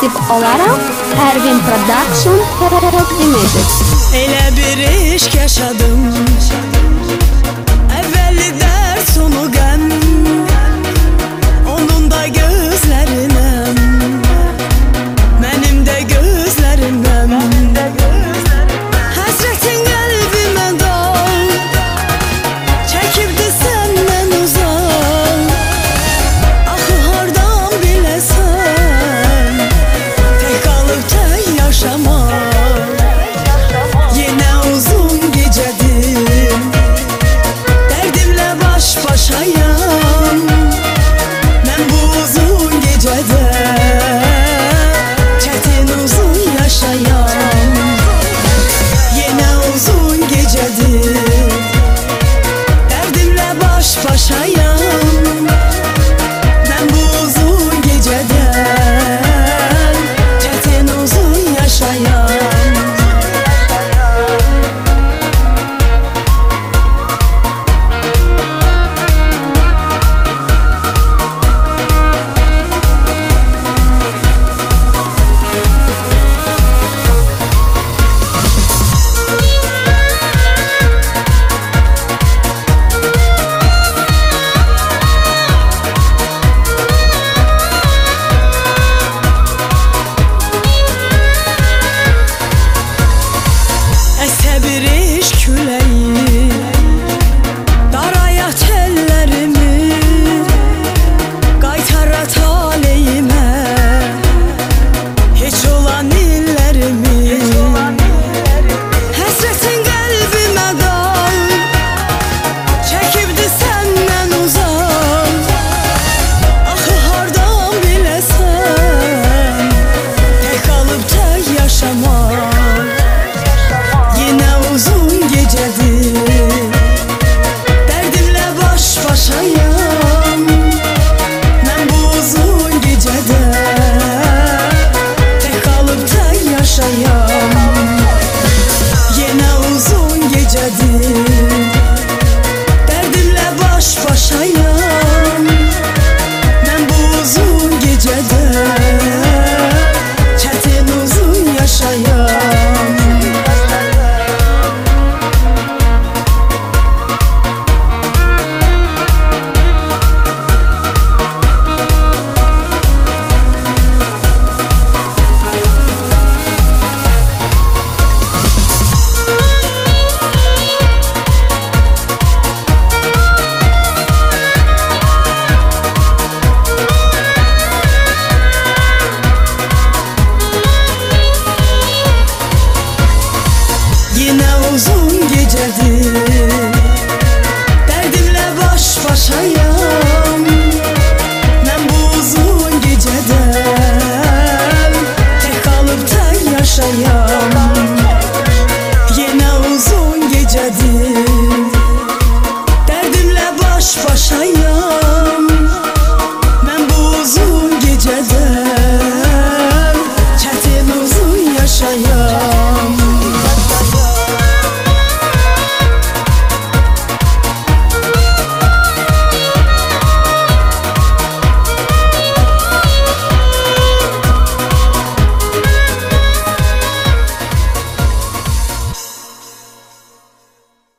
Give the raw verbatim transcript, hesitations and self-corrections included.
ekskluziv olarak Ervin Production təqdim edir. Elə bir eşq yaşadım, əvvəli dərd sonu qəm, onun da gözlərinəm, mənim də gözləriməm. Həsrətin qəlbimə dal, çəkibdi səndən uzaq. Axı hardan biləsən, tək qalıb tək yaşamaq. Yenə uzun gecədir, dərdimlə baş başayam. Mən bu uzun gecədə çətin uzun yaşayam. Yenə uzun gecədir, dərdimlə baş başayam. Mən bu uzun gecədə çətin uzun yaşayam. Bir eşq küləyi daraya tellərimi, qaytara taleyimə heç olan illərimi. Həsrətin qəlbimə qal, çəkibdi səndən uzaq. Axı hardan biləsən, tək qalıb tək yaşamaq. Yenə uzun gecədir, dərdimlə baş başayam. Mən bu uzun gecədə tək qalıb tək yaşayam. Yenə uzun gecədir, dərdimlə baş başayam. Mən bu uzun gecədə çətin uzun yaşayam. Yenə uzun gecədir, dərdimlə baş başayam. Mən bu uzun gecədə tək qalıb tək yaşayam. Yenə uzun gecədir, dərdimlə baş başayam. Mən bu uzun gecədə çətin uzun yaşayam.